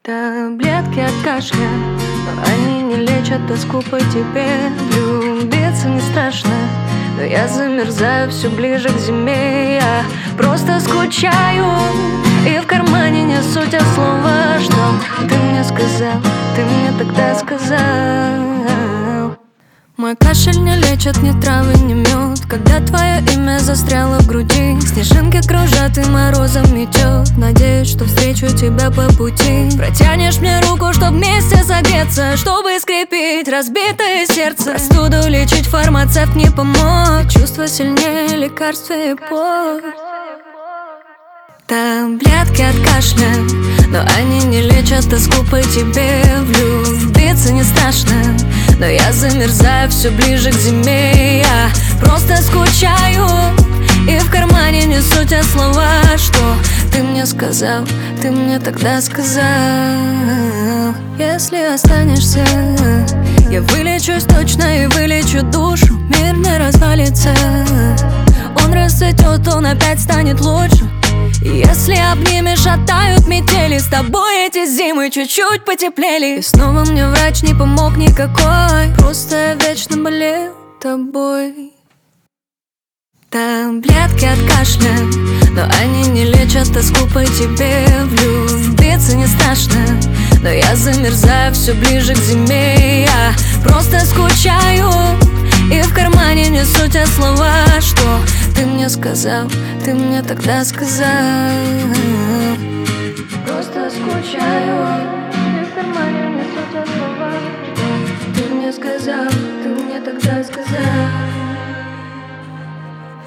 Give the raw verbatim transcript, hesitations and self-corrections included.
Таблетки от кашля, но они не лечат тоску по тебе. Влюбиться не страшно, но я замерзаю все ближе к зиме. Я просто скучаю, и в кармане несу те слова, что ты мне сказал, ты мне тогда сказал. Мой кашель не лечат ни травы, ни мед. Когда твое имя застряло в груди, снежинки кружат и морозом метет. Надеюсь, что встречу тебя по пути. Протянешь мне руку, чтоб вместе согреться, чтобы скрепить разбитое сердце. Простуду лечить фармацевт не помог. Чувства сильнее лекарств и пор. Таблетки от кашля, но они не лечат тоску по тебе. Влюбиться не страшно, но я замерзаю все ближе к зиме. Я просто скучаю, и в кармане несу те слова, что ты мне сказал, ты мне тогда сказал. Если останешься, я вылечусь точно и вылечу душу. Мир не развалится, он расцветет, он опять станет лучше. Если обнимешь, оттают метели. С тобой эти зимы чуть-чуть потеплели. И снова мне врач не помог никакой. Просто я вечно болею тобой. Таблетки от кашля, но они не лечат тоску по тебе. Влюбиться не страшно, но я замерзаю все ближе к зиме. Я просто скучаю, и в кармане несу те слова, что ты мне сказал, ты мне тогда сказал. Просто скучаю, и в кармане несу те слова, что ты мне сказал, ты мне тогда сказал.